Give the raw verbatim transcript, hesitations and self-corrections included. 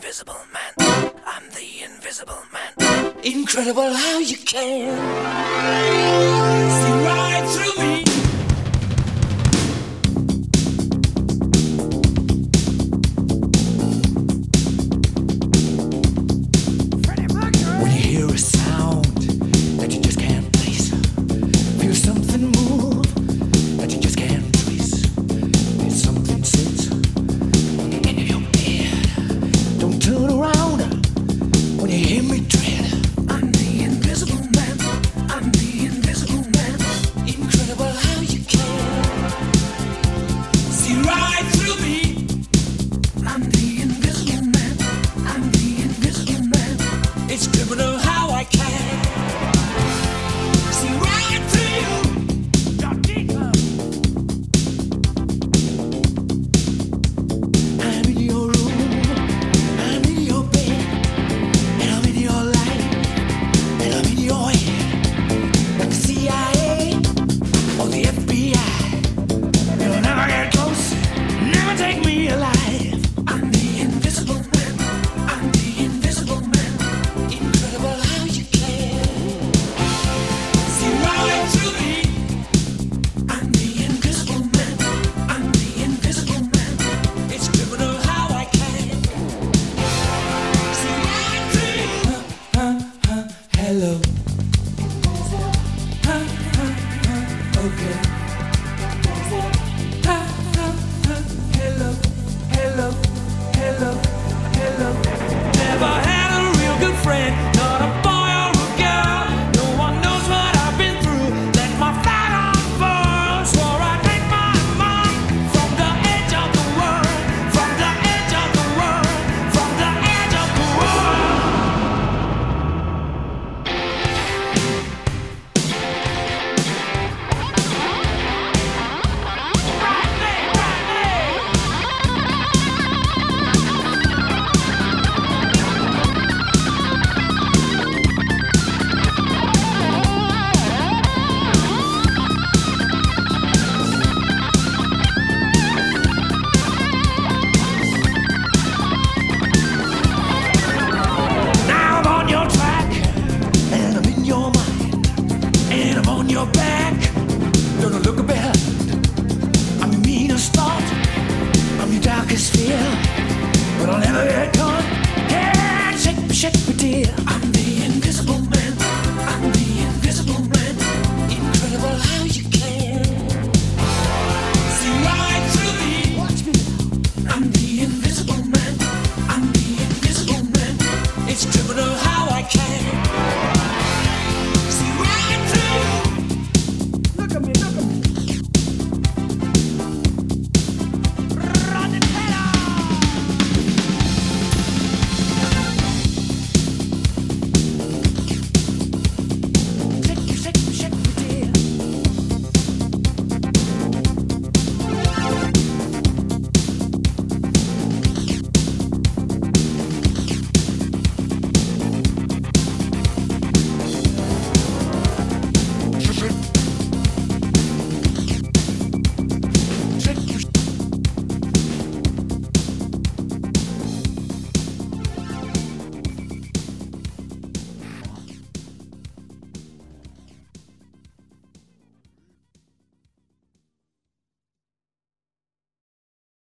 invisible man. I'm the invisible man. Incredible how you can see right through me. When you hear a sound that you just can't place, feel something move that you just can't trace. There's something sits on the end of your bed. Don't turn around when you hear me tread. I'm the invisible man. I'm the invisible man. Incredible how you can see right through me. I'm the invisible man. I'm the invisible man. It's criminal how I can see right through you. I'm in your room, I'm in your bed, and I'm in your life, and I'm in your head. Like the C I A or the F B I, you'll never get close, never take me alive. I'm the invisible man. I'm the invisible man. Incredible how you can see right through me. I'm the invisible man. I'm the invisible man. It's criminal how I can see right through you. Huh, huh, huh, hello. Huh, huh, huh, okay. Huh, huh, huh, hello, hello, hello, hello. Never had a real good friend, not a boy or a girl. No one knows what I've been through. Let my flag unfurl. Swore I'd make my mark from the edge of the world, from the edge of the world, from the edge of the world. Now I'm on your track, and I'm in your mind, and I'm on your back. Don't look behind. I'm your meanest thought, I'm your darkest fear, but I'll never get caught. Can't shake me, shake me